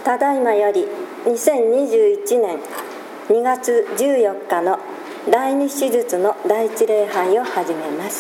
ただいまより2021年2月14日の第二手術の第一礼拝を始めます。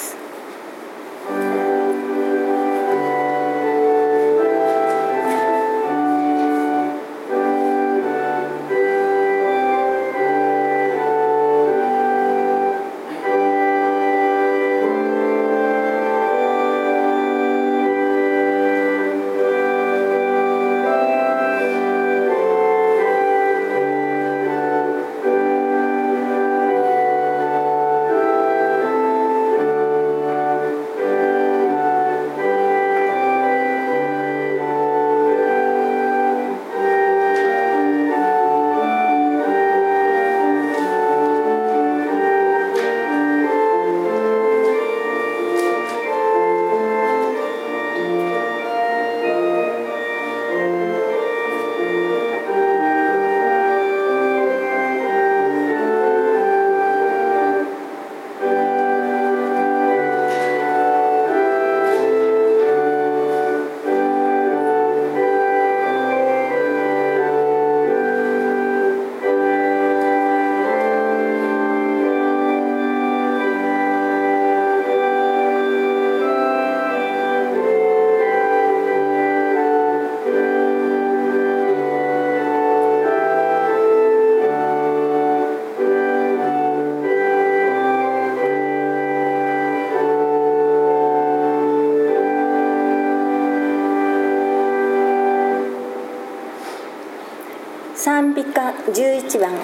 賛美歌11番。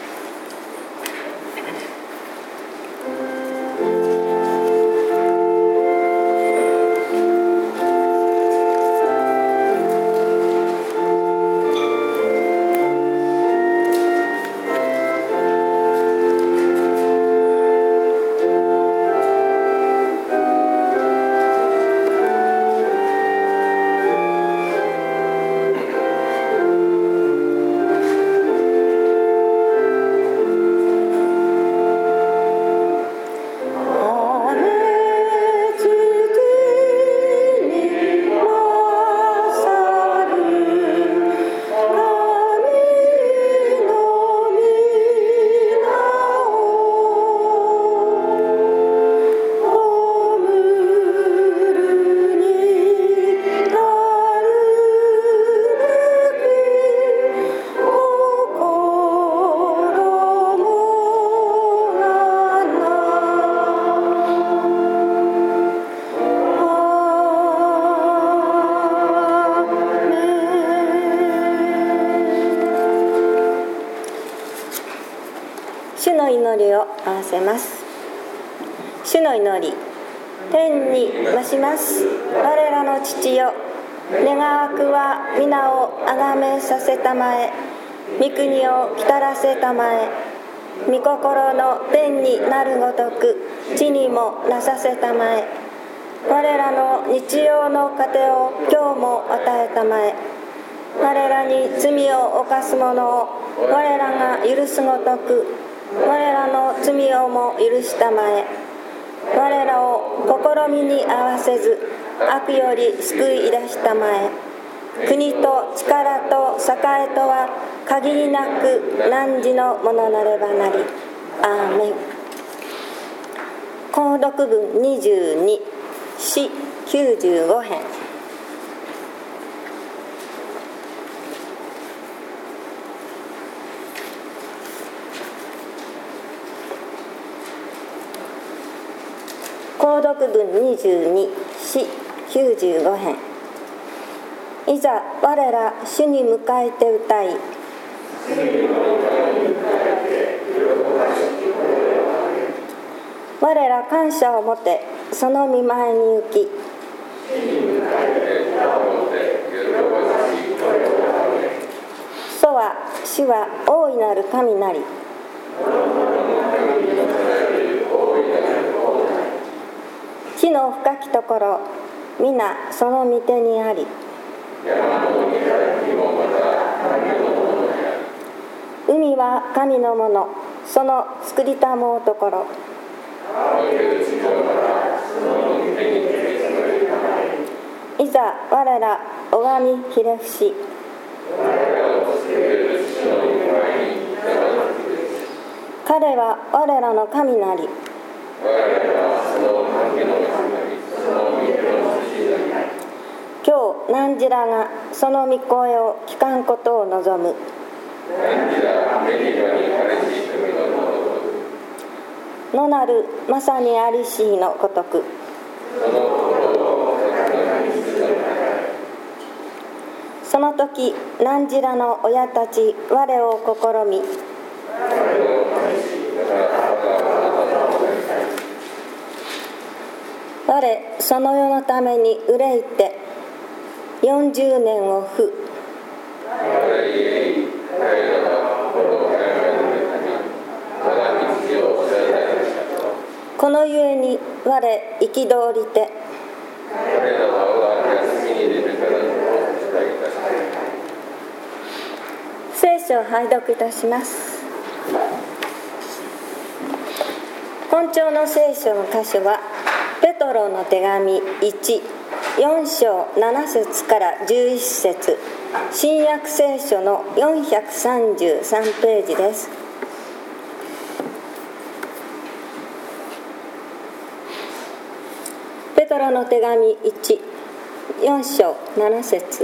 主の祈りを合わせます。主の祈り。天に増します我らの父よ、願わくは皆をあがめさせたまえ、御国を来たらせたまえ、御心の天になるごとく地にもなさせたまえ、我らの日曜の糧を今日も与えたまえ、我らに罪を犯す者を我らが許すごとく我らの罪をも許したまえ、我らを試みに合わせず悪より救い出したまえ、国と力と栄とは限りなく汝のものなればなり。アーメン。購読文22詩95編。購読文22詩95編。いざ我ら主に迎えて歌い、我ら感謝をもてその御前に行き、そは主は大いなる神なり、地の深きところ皆その御手にあり、海は神のもの、その作りたもうところ。いざ我ら拝みひれ伏し、 彼は我らの神なり。今日汝らがその御声を聞かんことを望む。のなるまさにありしいのごとく。その時汝らの親たち我を試み、我その世のために憂いて40年を負。このゆえに我憤りて、聖書を拝読いたします。本朝の聖書の箇所はペトロの手紙4章7節から11節、新約聖書の433ページです。ペトロの手紙4章7節、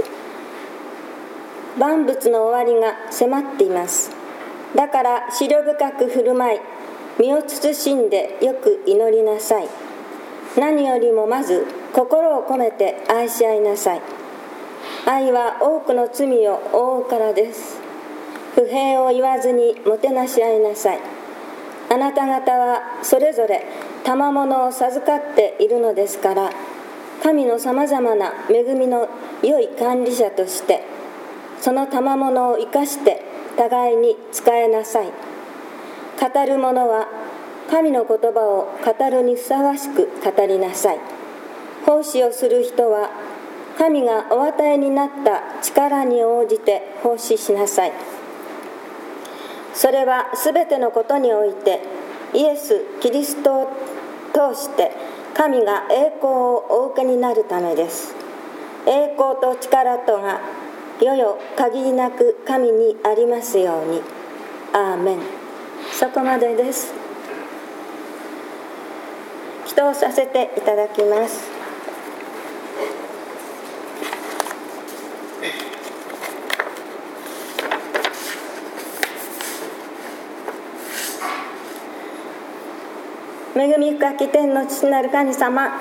万物の終わりが迫っています。だから思慮深く振る舞い、身を慎んでよく祈りなさい。何よりもまず心を込めて愛し合いなさい。愛は多くの罪を覆うからです。不平を言わずにもてなし合いなさい。あなた方はそれぞれ賜物を授かっているのですから、神のさまざまな恵みの良い管理者としてその賜物を生かして互いに仕えなさい。語る者は神の言葉を語るにふさわしく語りなさい。奉仕をする人は神がお与えになった力に応じて奉仕しなさい。それはすべてのことにおいてイエス・キリストを通して神が栄光をお受けになるためです。栄光と力とが世々限りなく神にありますように。アーメン。そこまでです。祈祷させていただきます。恵み深き天の父なる神様、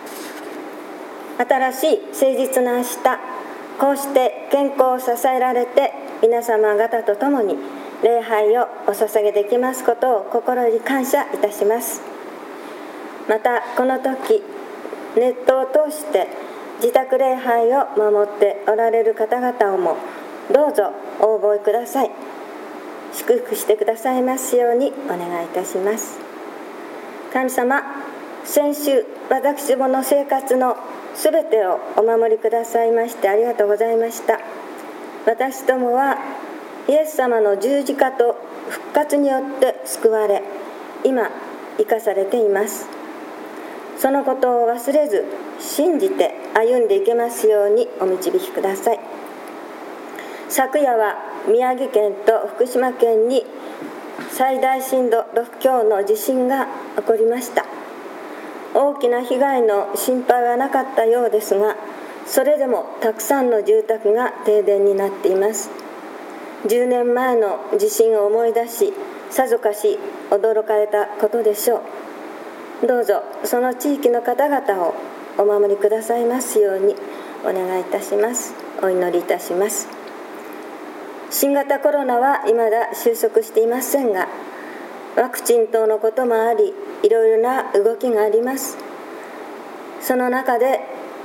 新しい誠実な明日、こうして健康を支えられて皆様方と共に礼拝をお捧げできますことを心より感謝いたします。またこの時ネットを通して自宅礼拝を守っておられる方々をもどうぞお覚えください。祝福してくださいますようにお願いいたします。神様、先週私どもの生活のすべてをお守りくださいましてありがとうございました。私どもはイエス様の十字架と復活によって救われ、今生かされています。そのことを忘れず信じて歩んでいけますようにお導きください。昨夜は宮城県と福島県に最大震度6強の地震が起こりました。大きな被害の心配はなかったようですが、それでもたくさんの住宅が停電になっています。10年前の地震を思い出し、さぞかし驚かれたことでしょう。どうぞその地域の方々をお守りくださいますようにお願いいたします。お祈りいたします。新型コロナは未だ収束していませんが、ワクチン等のこともあり、いろいろな動きがあります。その中で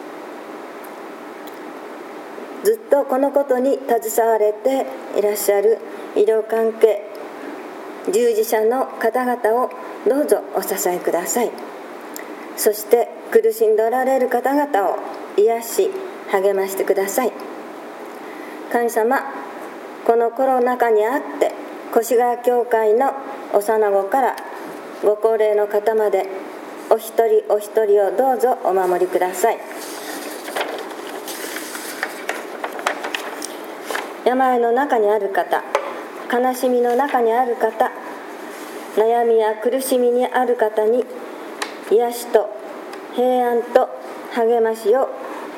ずっとこのことに携われていらっしゃる医療関係従事者の方々をどうぞお支えください。そして苦しんでおられる方々を癒し励ましてください。神様、このコロナ禍にあって越谷教会の幼子からご高齢の方までお一人お一人をどうぞお守りください。 病の中にある方、悲しみの中にある方、悩みや苦しみにある方に癒しと平安と励ましを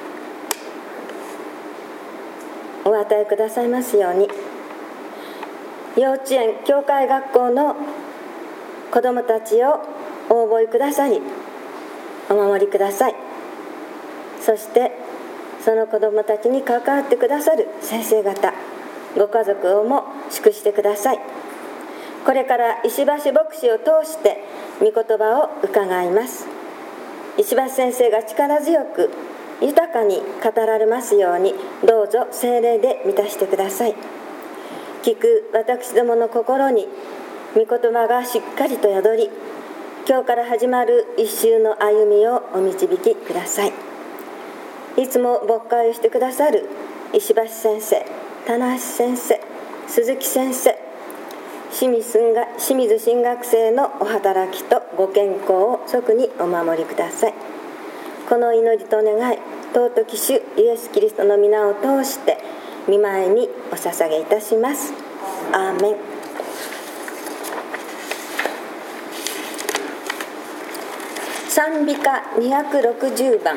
お与えくださいますように。幼稚園、教会学校の子どもたちをお覚えくださり、お守りください。そしてその子どもたちに関わってくださる先生方、ご家族をも祝してください。これから石橋牧師を通して御言葉を伺います。石橋先生が力強く豊かに語られますように、どうぞ聖霊で満たしてください。聞く私どもの心に御言葉がしっかりと宿り、今日から始まる一週の歩みをお導きください。いつも牧会をしてくださる石橋先生、棚橋先生、鈴木先生、清水新学生のお働きとご健康を即にお守りください。この祈りと願い、尊き主イエス・キリストの皆を通して御前にお捧げいたします。アーメン。賛美歌260番。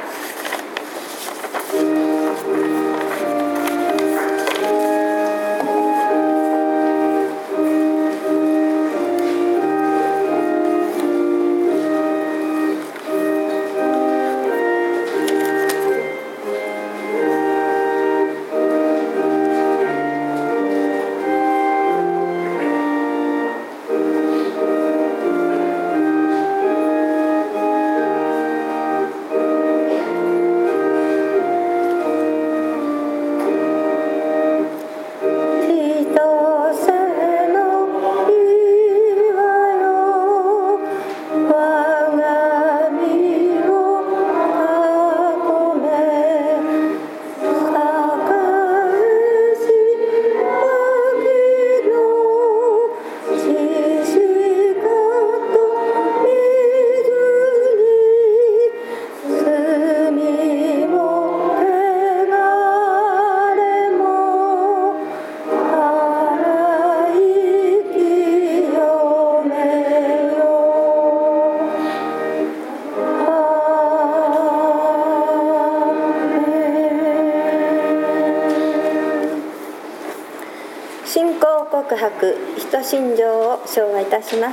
告白使徒信条を唱和いたします。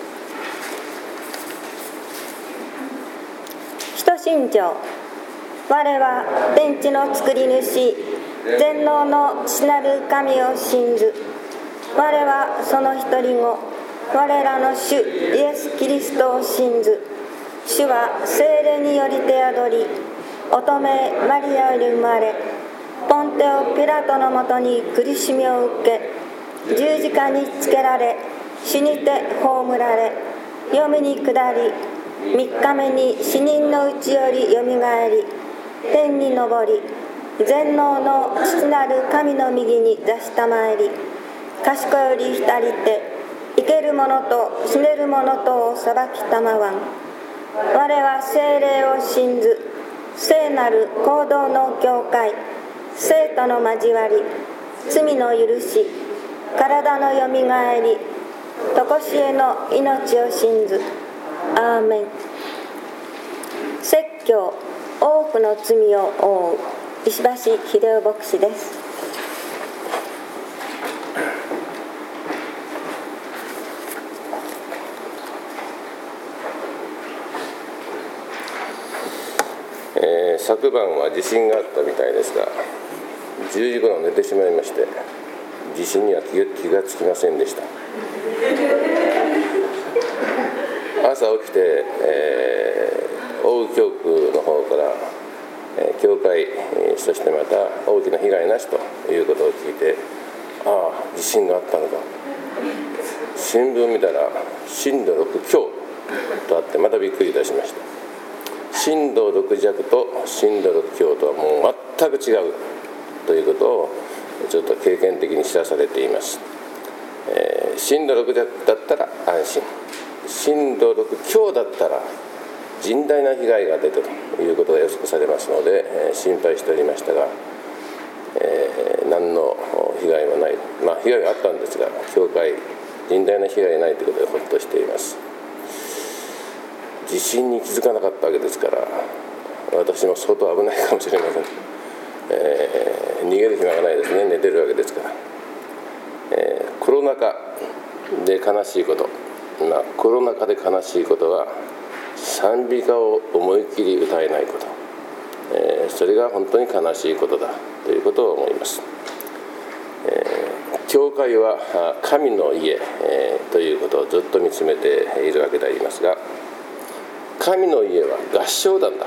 使徒信条。我は天地の作り主、全能の父なる神を信ず。我はその一人子、我らの主イエス・キリストを信ず。主は聖霊によりて宿り、乙女マリアより生まれ、ポンテオ・ピラトのもとに苦しみを受け、十字架につけられ、死にて葬られ、黄泉に下り、3日目に死人のうちよりよみがえり、天に昇り、全能の父なる神の右に座したまえり、賢より浸りて、生ける者と死ねる者とを裁きたまわん。我は聖霊を信ず、聖なる行動の教会、聖との交わり、罪の許し、体のよみがえり、とこしえの命を信ず。アーメン。説教、多くの罪を負う石橋秀夫牧師です。 昨晩は地震があったみたいですが、10時頃寝てしまいまして、地震には気がつきませんでした。朝起きて、奥羽教区の方から、教会そしてまた大きな被害なしということを聞いて、ああ地震があったのか。新聞見たら震度6強とあってまたびっくりいたしました。震度6弱と震度6強とはもう全く違うということをちょっと経験的に知らされています。震度6弱だったら安心、震度6強だったら甚大な被害が出てということが予測されますので、心配しておりましたが、何の被害はない、被害があったんですが、教会甚大な被害がないということでほっとしています。地震に気づかなかったわけですから、私も相当危ないかもしれません。逃げる暇がないですね。寝てるわけですから。コロナ禍で悲しいこと、コロナ禍で悲しいことは賛美歌を思いっきり歌えないこと、それが本当に悲しいことだということを思います。教会は神の家、ということをずっと見つめているわけでありますが、神の家は合唱団だ、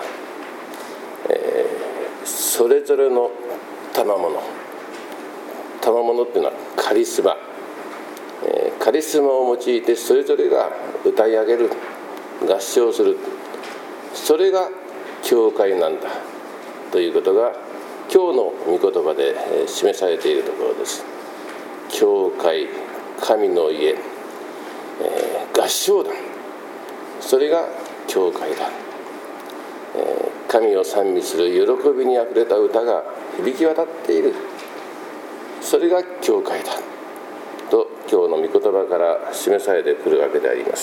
それぞれの賜物っていうのはカリスマ、カリスマを用いてそれぞれが歌い上げる、合唱する、それが教会なんだということが今日の御言葉で示されているところです。教会、神の家、合唱団、それが教会だ。神を賛美する喜びにあふれた歌が響き渡っている、それが教会だと今日の御言葉から示されてくるわけであります。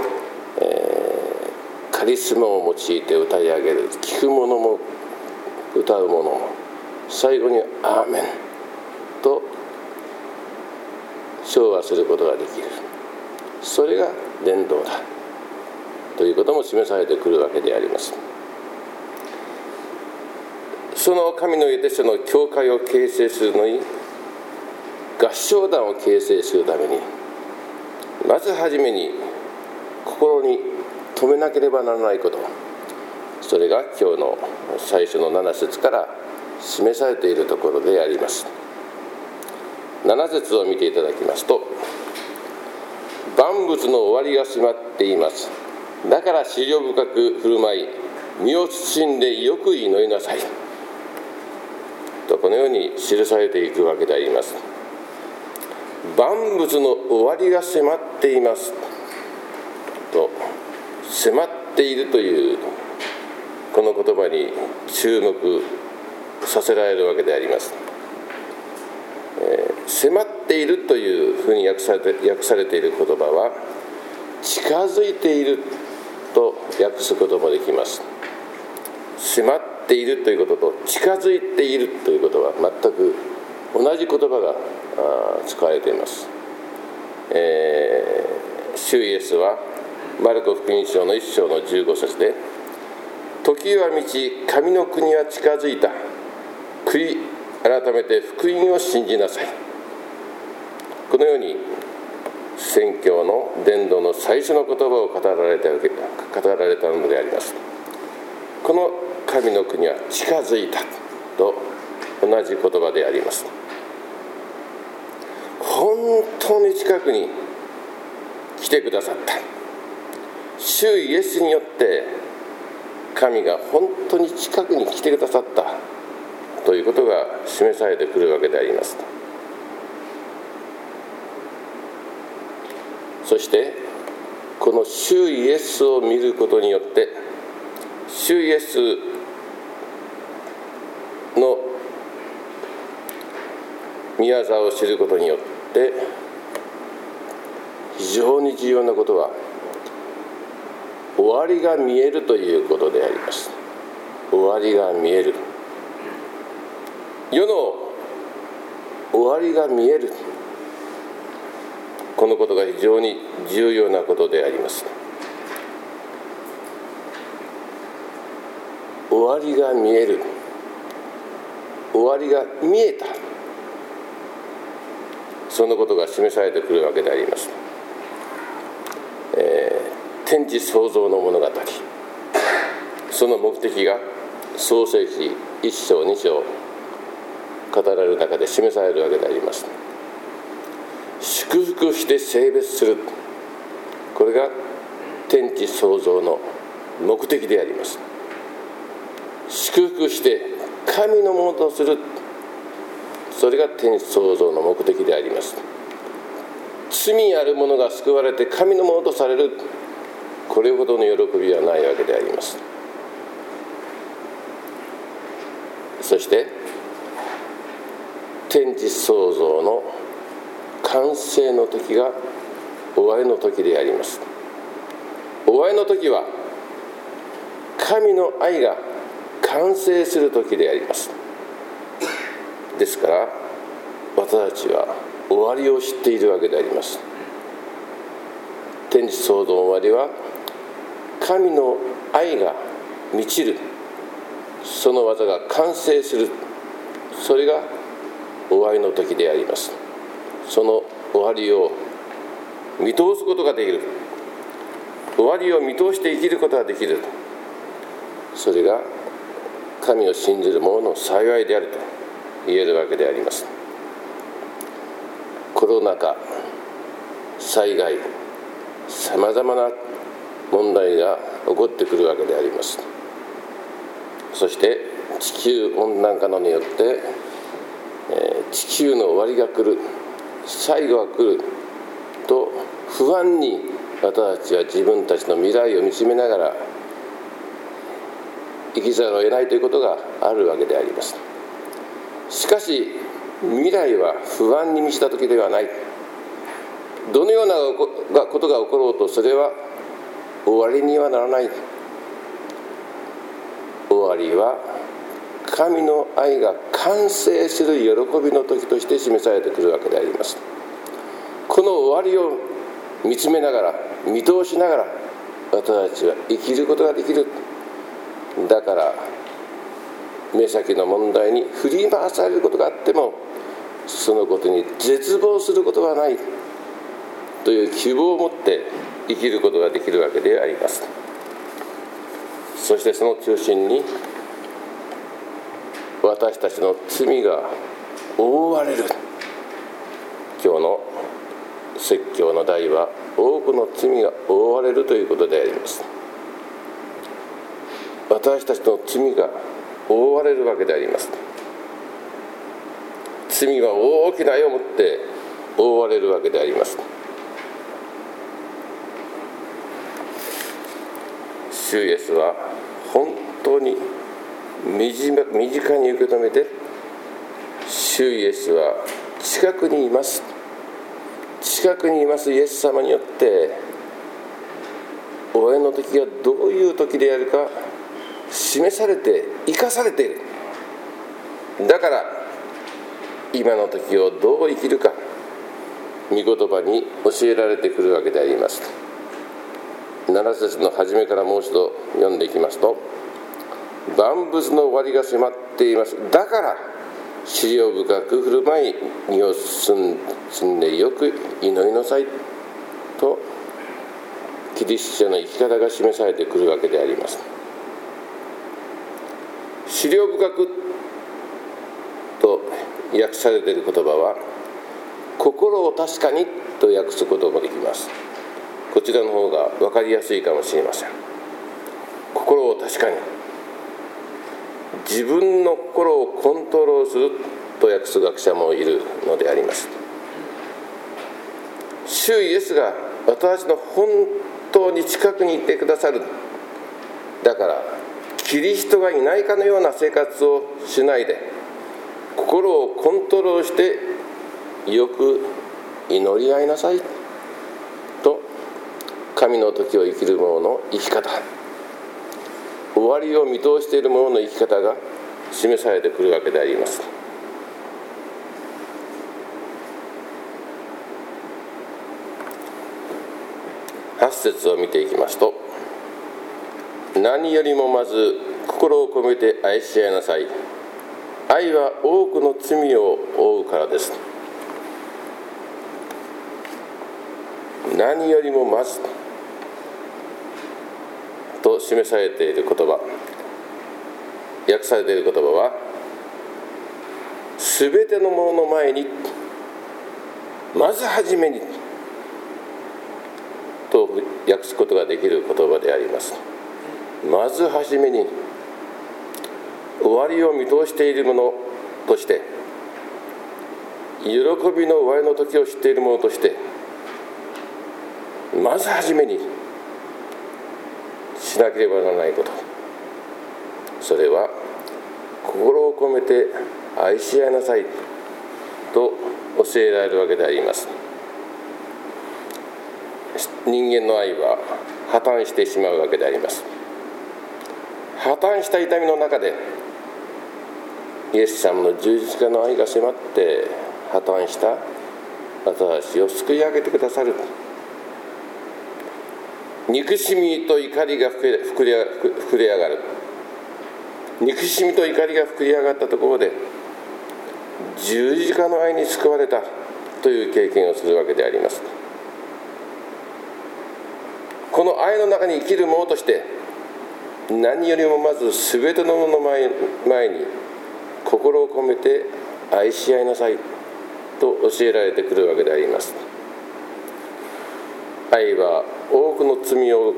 カリスマを用いて歌い上げる、聞く者も歌う者も、最後にアーメンと唱和することができる、それが伝道だということも示されてくるわけであります。その神の家としての教会を形成するのに、合唱団を形成するために、まずはじめに心に留めなければならないこと、それが今日の最初の7節から示されているところであります。7節を見ていただきますと、万物の終わりが迫っています。だから思慮深く振る舞い、身を慎んでよく祈りなさいと、このように記されていくわけであります。万物の終わりが迫っていますと、迫っているというこの言葉に注目させられるわけであります。迫っているというふうに訳されている言葉は、近づいていると訳すこともできます。迫っているということと近づいているということは全く同じ言葉が使われています。主イエスはマルコ福音書の1章の15節で、時は満ち神の国は近づいた、悔い改めて福音を信じなさい、このように宣教の伝道の最初の言葉を語られたのであります。この神の国は近づいたと同じ言葉であります。本当に近くに来てくださった、主イエスによって神が本当に近くに来てくださったということが示されてくるわけであります。そしてこの主イエスを見ることによって、主イエスの宮座を知ることによって非常に重要なことは、終わりが見えるということであります。終わりが見える、世の終わりが見える、このことが非常に重要なことであります。終わりが見える、終わりが見えた、そのことが示されてくるわけであります。天地創造の物語、その目的が創世記1章2章語られる中で示されるわけであります。祝福して性別する、これが天地創造の目的であります。祝福して神のものとする、それが天地創造の目的であります。罪ある者が救われて神のものとされる、これほどの喜びはないわけであります。そして天地創造の完成の時が終わりの時であります。終わりの時は神の愛が完成する時であります。ですから私たちは終わりを知っているわけであります。天地創造の終わりは神の愛が満ちる、その技が完成する、それが終わりの時であります。その終わりを見通すことができる、終わりを見通して生きることができる、それが神を信じる者の幸いであると言えるわけであります。コロナ禍、災害、さまざまな問題が起こってくるわけであります。そして地球温暖化などによって地球の終わりが来る、最後が来ると不安に私たちは自分たちの未来を見つめながら生きざるを得ないということがあるわけであります。しかし未来は不安に満ちた時ではない。どのようなことが起ころうとそれは終わりにはならない。終わりは神の愛が完成する喜びの時として示されてくるわけであります。この終わりを見つめながら、見通しながら私たちは生きることができる。だから目先の問題に振り回されることがあってもそのことに絶望することはないという希望を持って生きることができるわけであります。そしてその中心に私たちの罪が覆われる。今日の説教の題は多くの罪が覆われるということであります。私たちの罪が覆われるわけであります。罪は大きな愛を持って覆われるわけであります。主イエスは本当に身近に受け止めて、主イエスは近くにいます。近くにいますイエス様によって終わりの時がどういう時であるか示されて生かされている。だから今の時をどう生きるか御言葉に教えられてくるわけであります。7節の初めからもう一度読んでいきますと、万物の終わりが迫っています。だから思慮深く振る舞い身を包んでよく祈りなさいとキリスト者の生き方が示されてくるわけであります。思慮深くと訳されている言葉は心を確かにと訳すこともできます。こちらの方が分かりやすいかもしれません。心を確かに、自分の心をコントロールすると訳す学者もいるのであります。主イエスが私の本当に近くにいてくださる。だからキリストがいないかのような生活をしないで、心をコントロールしてよく祈り合いなさいと、神の時を生きる者の生き方、終わりを見通している者の生き方が示されてくるわけであります。8節を見ていきますと、何よりもまず心を込めて愛し合いなさい。愛は多くの罪を負うからです。何よりもまずと示されている言葉、訳されている言葉は、すべてのものの前にまずはじめにと訳すことができる言葉であります。まずはじめに、終わりを見通している者として、喜びの終わりの時を知っている者として、まずはじめにしなければならないこと、それは心を込めて愛し合いなさい。 と教えられるわけであります。人間の愛は破綻してしまうわけであります。破綻した痛みの中でイエス様の十字架の愛が迫って破綻した私を救い上げてくださる。憎しみと怒りが膨れ上がる。憎しみと怒りが膨れ上がったところで十字架の愛に救われたという経験をするわけであります。この愛の中に生きる者として何よりもまず全てのものの前に心を込めて愛し合いなさいと教えられてくるわけであります。愛は多くの罪を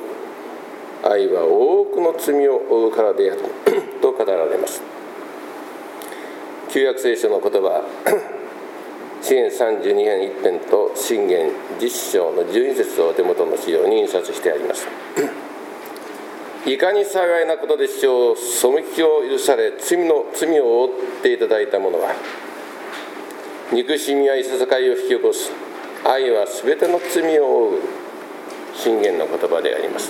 負うからであると語られます。旧約聖書の言葉、詩編32編1編と箴言10章の12節をお手元の資料に印刷してあります。いかに幸いなことでしょう。背きを許され罪を負っていただいた者は、憎しみやいささかいを引き起こす。愛はすべての罪を負う。箴言の言葉であります。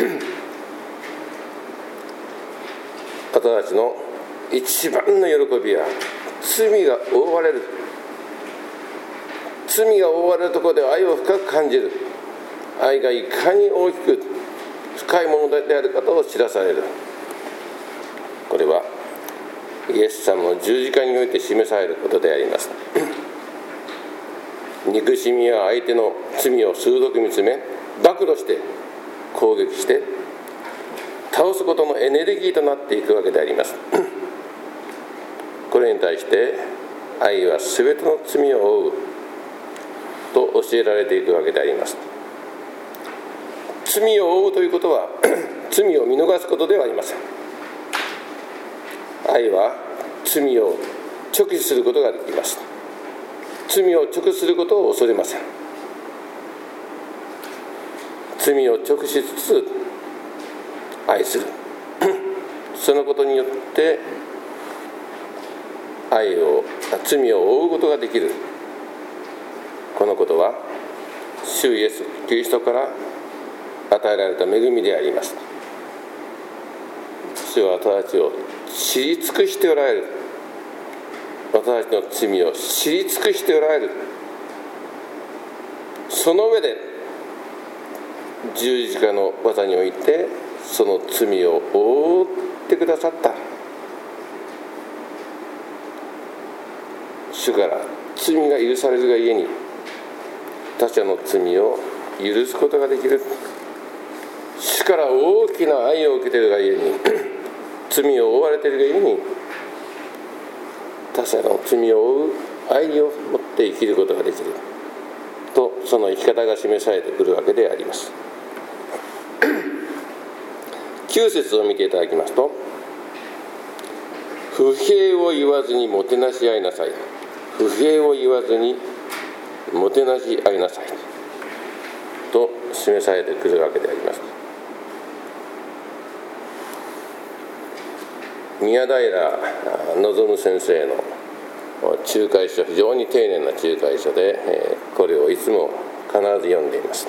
私たちの一番の喜びは罪が覆われるところで愛を深く感じる。愛がいかに大きく深いものであることを知らされる。これはイエス様の十字架において示されることであります。憎しみは相手の罪を鋭く見つめ暴露して攻撃して倒すことのエネルギーとなっていくわけであります。これに対して愛はすべての罪を負うと教えられていくわけであります。罪を負うということは罪を見逃すことではありません。愛は罪を直視することができます。罪を直視することを恐れません。罪を直視しつつ愛するそのことによって罪を負うことができる。このことは主イエス・キリストから与えられた恵みであります。主は私たちを知り尽くしておられる。私たちの罪を知り尽くしておられる。その上で十字架の技においてその罪を負ってくださった。主から罪が許されるがゆえに他者の罪を許すことができる。主から大きな愛を受けているがゆえに罪を負われているがゆえに他者の罪を負う愛を持って生きることができると、その生き方が示されてくるわけであります。9節を見ていただきますと、不平を言わずにもてなし合いなさい。不平を言わずにもてなし合いなさいと示されてくるわけであります。宮平望先生の仲介書、非常に丁寧な仲介書で、これをいつも必ず読んでいます。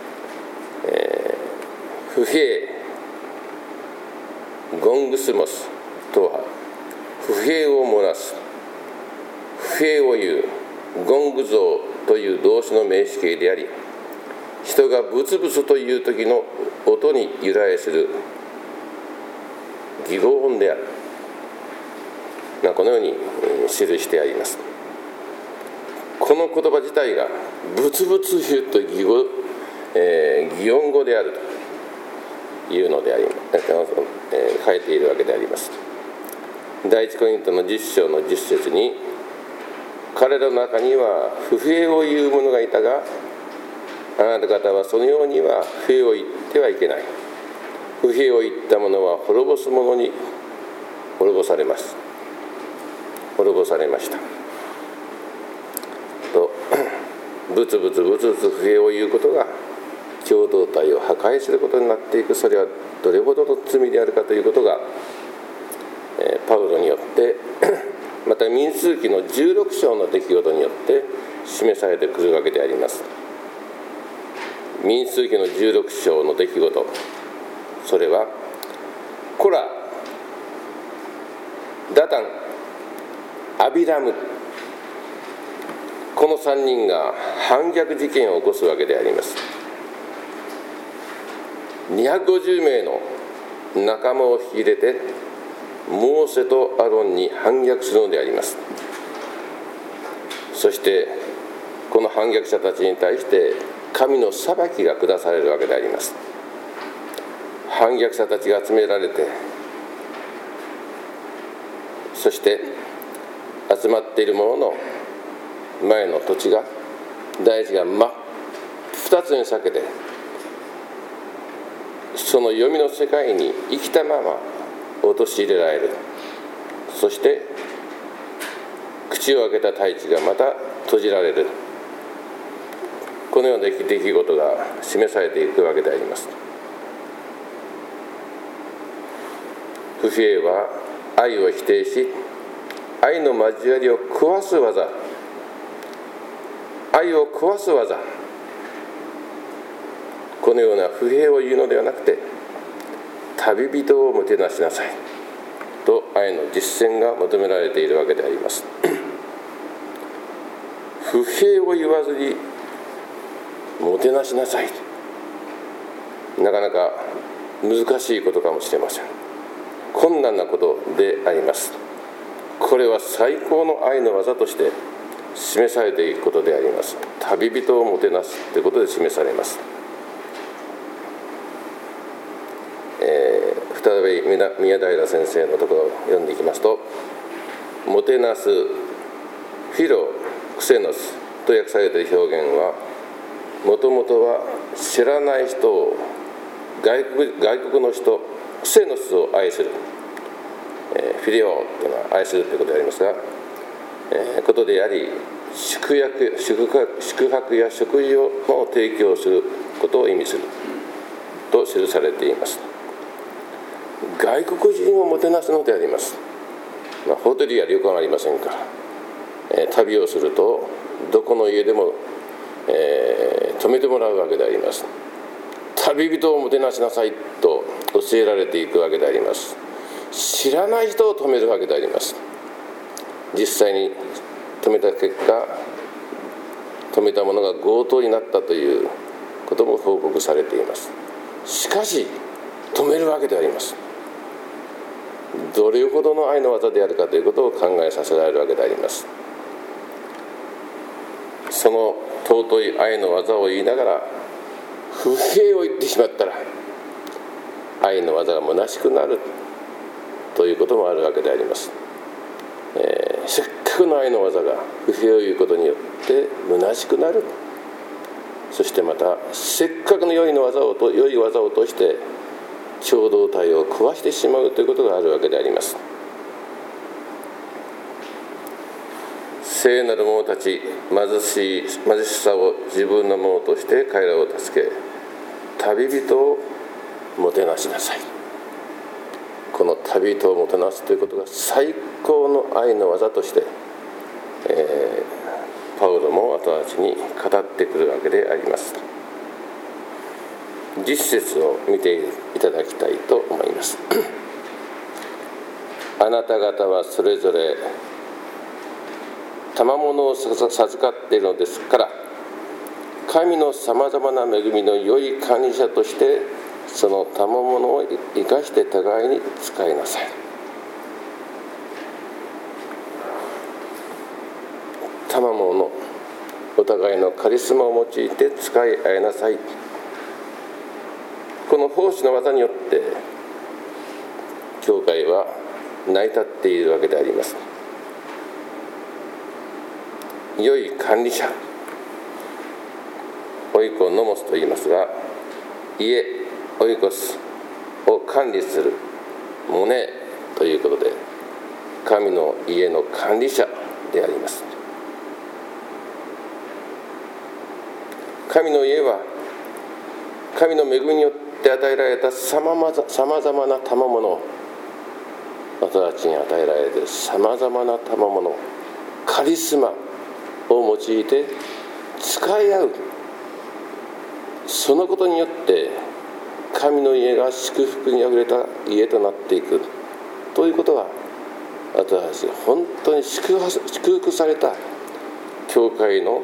不平ゴングスモスとは不平を漏らす、不平を言う、ゴング像という動詞の名詞形であり、人がブツブツという時の音に由来する義語音である。このように記してあります。この言葉自体がブツブツ言うと擬音語であるというのであります。書いているわけであります。第一コリントの10章の10節に、彼らの中には不平を言う者がいたが、あなた方はそのようには不平を言ってはいけない。不平を言った者は滅ぼす者に滅ぼされます。滅ぼされましたと、ブツブツブツブツ不平を言うことが共同体を破壊することになっていく。それはどれほどの罪であるかということがパウロによってまた民数記の16章の出来事によって示されてくるわけであります。民数記の16章の出来事、それはコラ、ダタン、アビラム、この3人が反逆事件を起こすわけであります。250名の仲間を引き入れてモーセとアロンに反逆するのであります。そしてこの反逆者たちに対して神の裁きが下されるわけであります。反逆者たちが集められて、そして集まっている者の前の土地が、大地が真っ二つに裂けて、その黄泉の世界に生きたまま陥れられる。そして口を開けた大地がまた閉じられる。このような出来事が示されていくわけであります。不平は愛を否定し、愛の交わりを壊す技、愛を壊す技、このような不平を言うのではなくて、旅人をもてなしなさいと愛の実践が求められているわけであります。不平を言わずにもてなしなさい、なかなか難しいことかもしれません。困難なことであります。これは最高の愛の技として示されていくことであります。旅人をもてなすということで示されます。再び宮平先生のところを読んでいきますと、もてなす、フィロ、クセノスと訳されている表現は、もともとは知らない人を、外国の人、クセノスを愛する、フィレオというのは愛するということでありますが、ことであり、宿泊や食事を提供することを意味すると記されています。外国人をもてなすのであります。ホテルや旅館はありませんから、旅をするとどこの家でも、泊めてもらうわけであります。旅人をもてなしなさいと教えられていくわけであります。知らない人を泊めるわけであります。実際に泊めた結果、泊めたものが強盗になったということも報告されています。しかし泊めるわけであります。どれほどの愛の技であるかということを考えさせられるわけであります。その尊い愛の技を言いながら不平を言ってしまったら、愛の技が虚しくなるということもあるわけであります。せっかくの愛の技が不平を言うことによって虚しくなる。そしてまたせっかくの良い技を通して共同体を壊してしまうということがあるわけであります。聖なる者たち、貧しさを自分のものとして彼らを助け、旅人をもてなしなさい。この旅人をもてなすということが最高の愛の技として、パウロも私たちに語ってくるわけであります。10節を見ていただきたいと思います。あなた方はそれぞれ賜物を授かっているのですから、神のさまざまな恵みの良い管理者としてその賜物を生かして互いに使いなさい。賜物、お互いのカリスマを用いて使い合いなさい。この奉仕の技によって教会は成り立っているわけであります。良い管理者、オイコノモスと言いますが、家、オイコスを管理するモネということで、神の家の管理者であります。神の家は神の恵みによって与えられたさまざまな賜物を私たちに与えられているさまざまな賜物、カリスマを用いて使い合う、そのことによって神の家が祝福にあふれた家となっていくということが、私たち本当に祝福された教会の、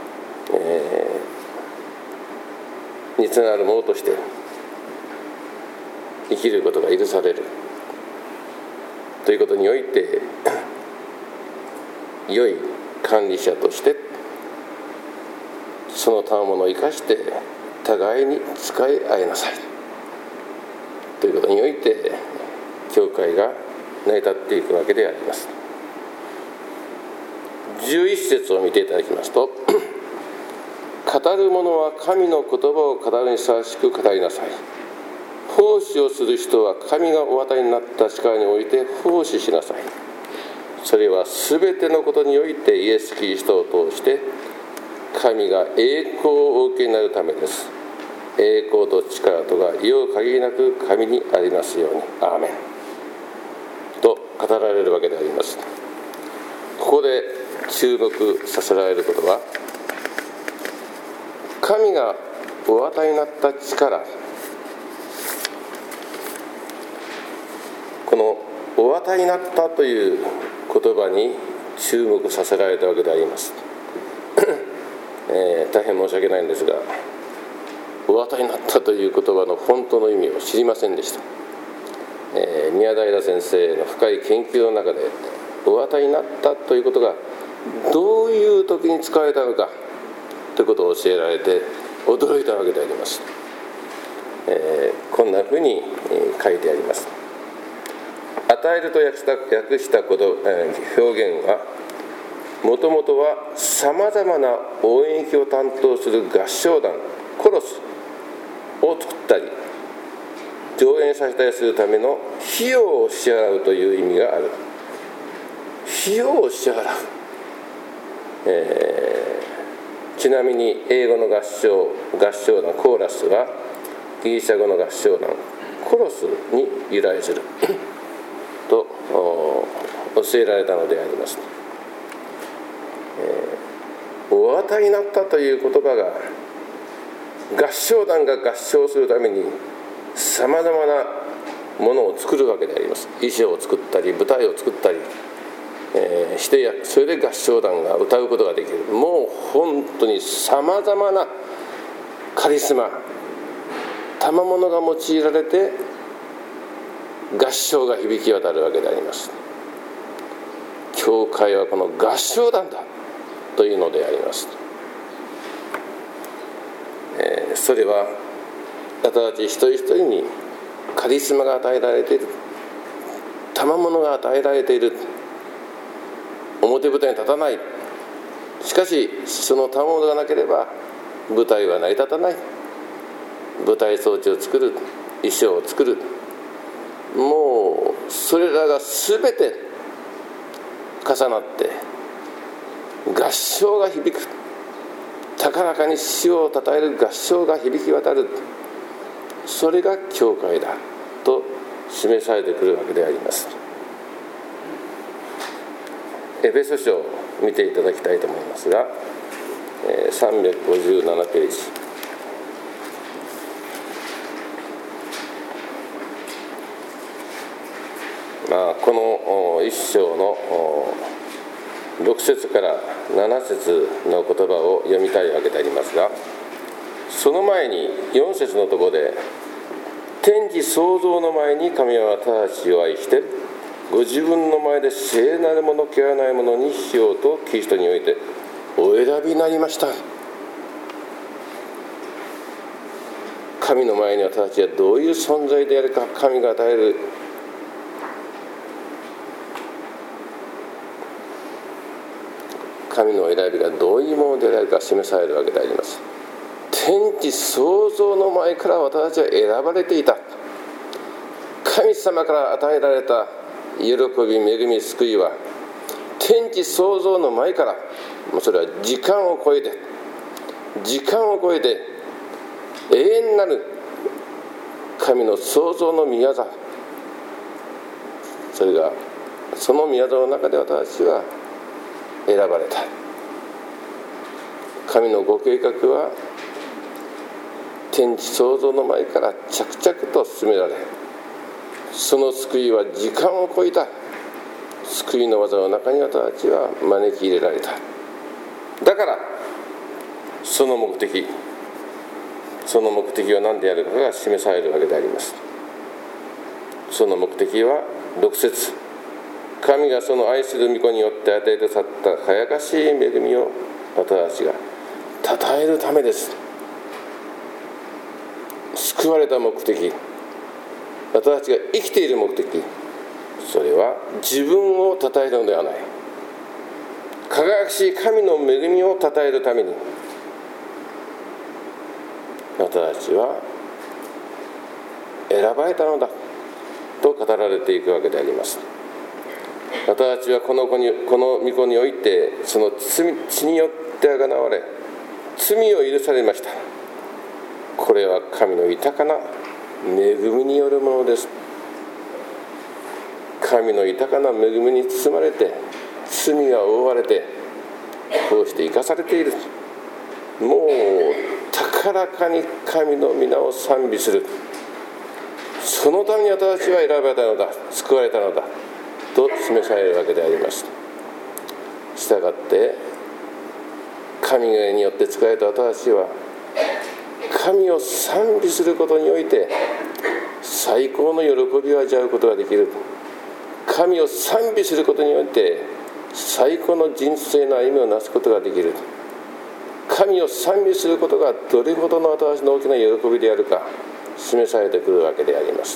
につながるものとして生きることが許されるということにおいて、良い管理者としてその賜物を生かして互いに使い合いなさいということにおいて、教会が成り立っていくわけであります。11節を見ていただきますと、語る者は神の言葉を語るにふさわしく語りなさい。奉仕をする人は神がお与えになった力において奉仕しなさい。それはすべてのことにおいてイエス・キリストを通して神が栄光をお受けになるためです。栄光と力とが意を限りなく神にありますように。アーメンと語られるわけであります。ここで注目させられることは、神がお与えになった力、このお与えになったという言葉に注目させられたわけであります。大変申し訳ないんですが、お与えになったという言葉の本当の意味を知りませんでした。宮平先生の深い研究の中で、お与えになったということがどういう時に使われたのかということを教えられて驚いたわけであります。こんなふうに書いてあります。与えると訳した表現は、もともとはさまざまな応援劇を担当する合唱団コロスを作ったり上演させたりするための費用を支払うという意味がある。費用を支払う、ちなみに英語の合唱団コーラスはギリシャ語の合唱団コロスに由来すると教えられたのであります。お与えになったという言葉が、合唱団が合唱するためにさまざまなものを作るわけであります。衣装を作ったり舞台を作ったり、してそれで合唱団が歌うことができる。もう本当にさまざまなカリスマ賜物が用いられて合唱が響き渡るわけであります。教会はこの合唱団だというのであります。それは私たち一人一人にカリスマが与えられている、賜物が与えられている。表舞台に立たない。しかしその賜物がなければ舞台は成り立たない。舞台装置を作る、衣装を作る、もうそれらが全て重なって合唱が響く、高らかに主をたたえる合唱が響き渡る、それが教会だと示されてくるわけであります。エペソ書を見ていただきたいと思いますが、357ページ、この一章の6節から7節の言葉を読みたいわけでありますが、その前に4節のところで、天地創造の前に神は私たちを愛してご自分の前で聖なるもの汚いものにしようとキリストにおいてお選びになりました。神の前に私たちはどういう存在であるか、神が与える神の選びがどういうものであるか示されるわけであります。天地創造の前から私たちは選ばれていた。神様から与えられた喜び、恵み、救いは天地創造の前から、それは時間を超えて永遠なる神の創造の御業、 それがその宮座の中で私は選ばれた。神のご計画は天地創造の前から着々と進められ、その救いは時間を超えた救いの技の中に私たちは招き入れられた。だからその目的は何であるかが示されるわけであります。その目的は6節、神がその愛する御子によって与えて去った輝かしい恵みを私たちが称えるためです。救われた目的、私たちが生きている目的、それは自分を称えるのではない、輝かしい神の恵みを称えるために私たちは選ばれたのだと語られていくわけであります。私たちはこの御子においてその血によってあがなわれ、罪を許されました。これは神の豊かな恵みによるものです。神の豊かな恵みに包まれて、罪が覆われて、こうして生かされている。もう高らかに神の皆を賛美する。そのために私たちは選ばれたのだ、救われたのだと示されるわけであります。したがって神によって救われた私たちは神を賛美することにおいて最高の喜びを味わうことができる。神を賛美することにおいて最高の人生の歩みをなすことができる。神を賛美することがどれほどの私の大きな喜びであるか示されてくるわけであります。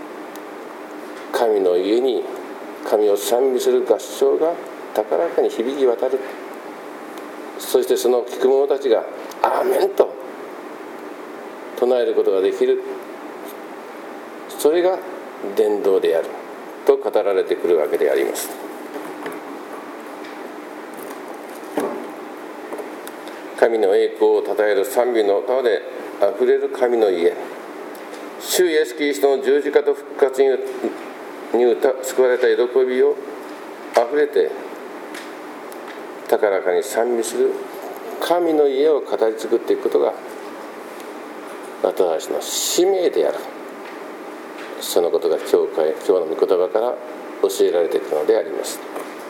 神の家に神を賛美する合唱が高らかに響き渡る。そしてその聞く者たちがアーメンと唱えることができる。それが伝道であると語られてくるわけであります。神の栄光を称える賛美の歌であふれる神の家、主イエスキリストの十字架と復活に救われた喜びをあふれて高らかに賛美する神の家を語り作っていくことが私たちの使命である。そのことが今日の御言葉から教えられていくのであります。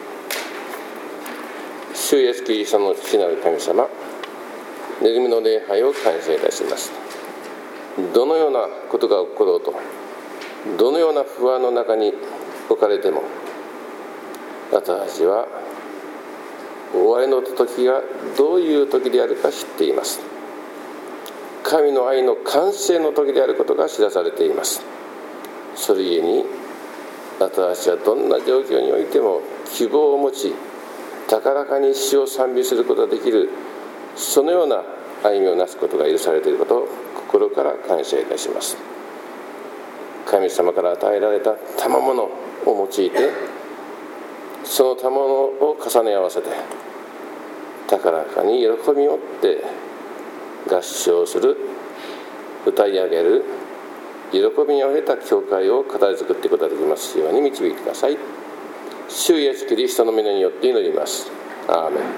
主イエスキリストの父なる神様、恵みの礼拝を開催いたします。どのようなことが起ころうと、どのような不安の中に置かれても、私たちは終わりの時がどういう時であるか知っています。神の愛の完成の時であることが知らされています。それゆえに私たちはどんな状況においても希望を持ち、高らかに主を賛美することができる、そのような歩みをなすことが許されていることを心から感謝いたします。神様から与えられた賜物を用いて、その賜物を重ね合わせて高らかに喜びを持って合唱する、歌い上げる、喜びにあふれた教会を語り作っていくことができますように導いてください。主イエスキリストの皆によって祈ります。アーメン。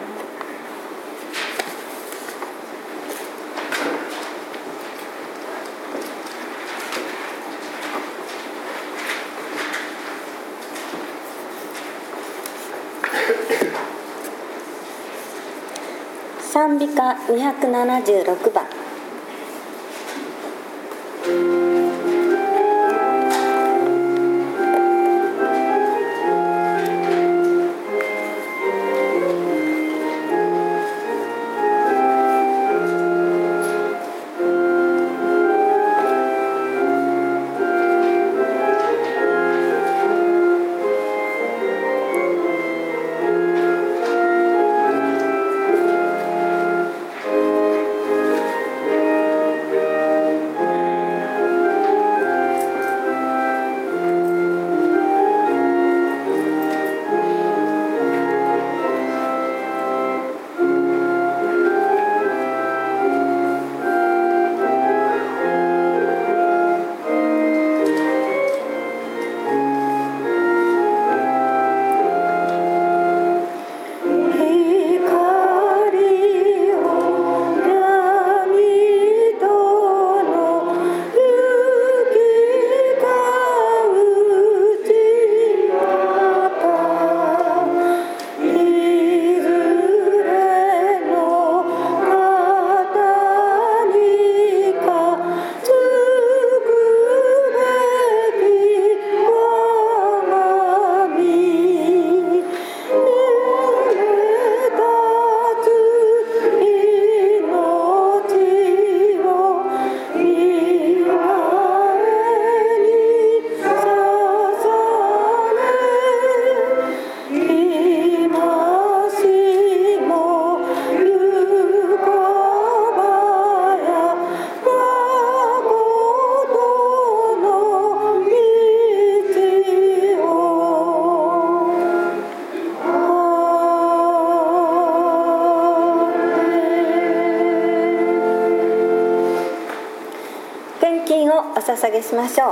賛美歌276番。 「 お捧げしましょう。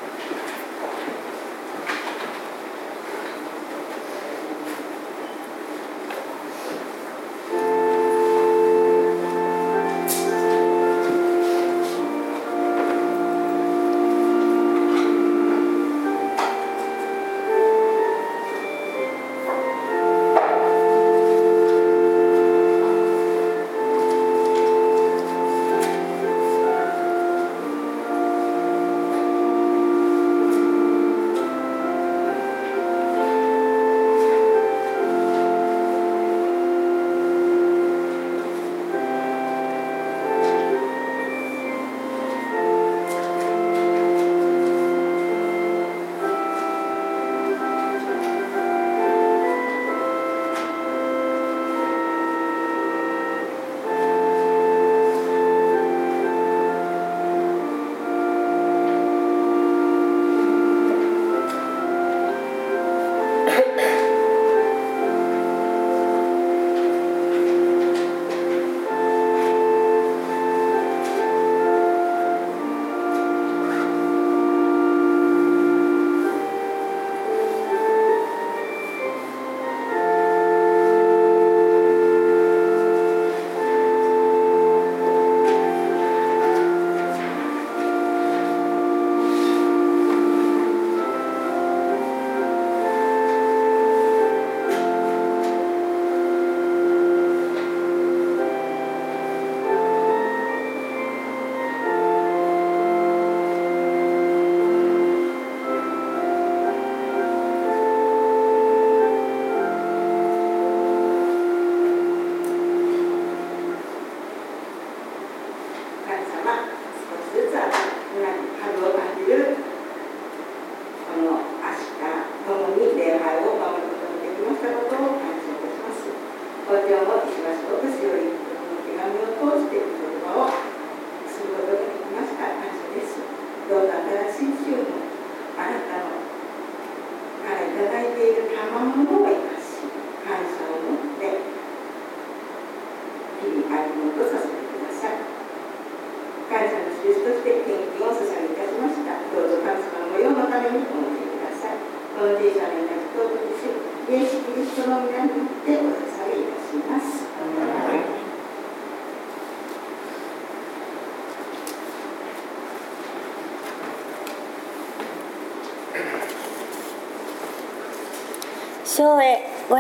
唱詠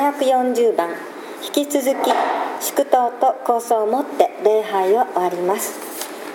540番、引き続き祝祷と構想をもって礼拝を終わります。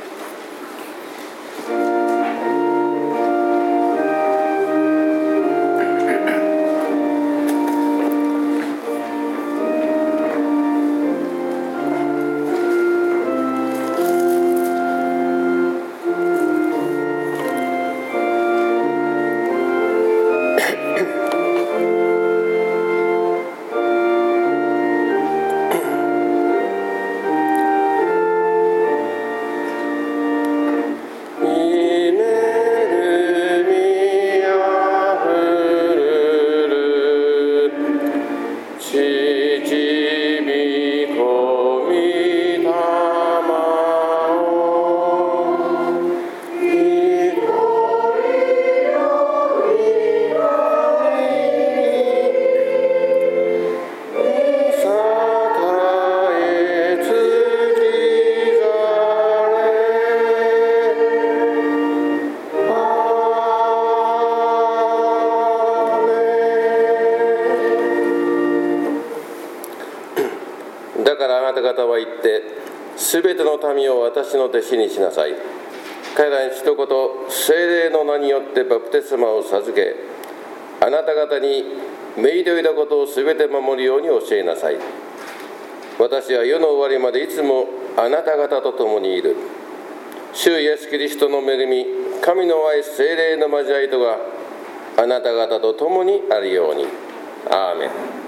だからあなた方は言って、すべての民を私の弟子にしなさい。彼らに一言、聖霊の名によってバプテスマを授け、あなた方に命じていたことをすべて守るように教えなさい。私は世の終わりまでいつもあなた方と共にいる。主イエスキリストの恵み、神の愛、聖霊の交わりとがあなた方と共にあるように。アーメン。